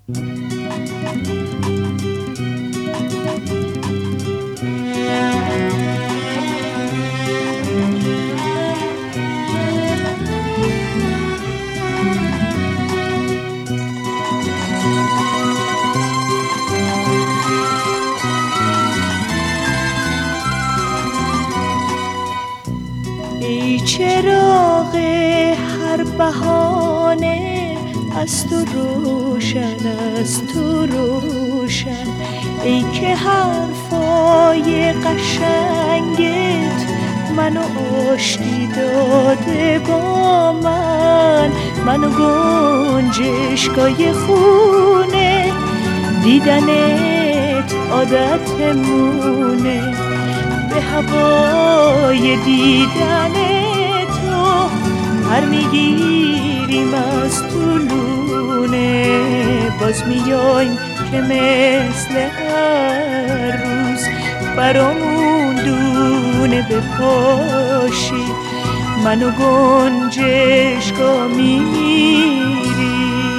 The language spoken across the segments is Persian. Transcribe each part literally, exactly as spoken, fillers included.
ای چراغ هر بهانه از تو روشن، از تو روشن، ای که حرفای قشنگت منو آشتی داده با من، منو گنجشگاه خونه، دیدنت عادتمونه، به هوای دیدن تو پر میگیریم از طولونه، باز میایم که مثل هر روز برامون دونه بپاشی، منو گنجشگاه میری.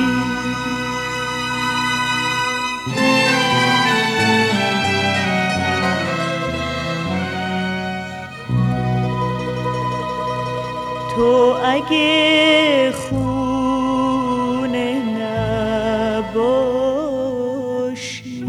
تو اگه خونه نباشی،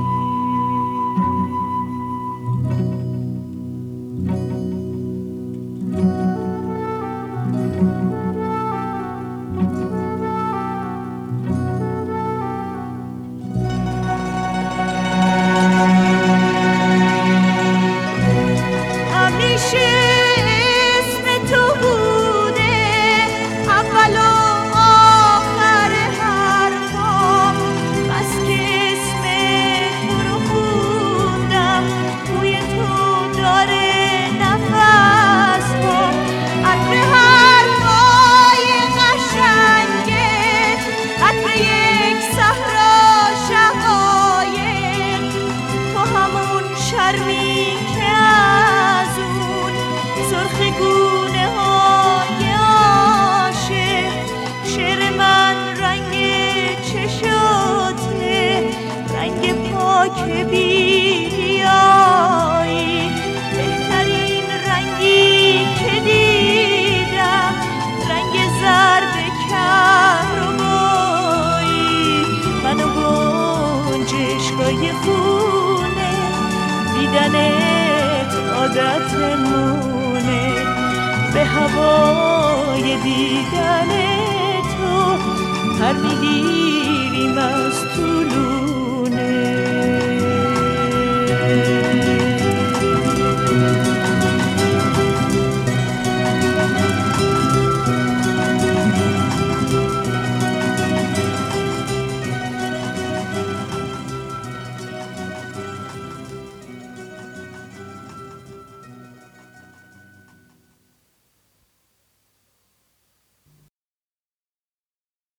همیشه اسم تو بوده اول و آخر حرفام، بس که اسم تو رو خوندم بوی تو داره نفس‌ها، عطر حرفای قشنگت، عطر یک صحرا شقایق، تو همون شرمی که از اون سرخ گونه های عاشق، شعر من رنگ چشاته، رنگ پاک بی‌ریایی، بهترین رنگی که دیدم، رنگ زرد کهربایی، منو گنجشگاه خونه، دیدنت عادتمونه، به هوای دیدن تو پر می‌گیریم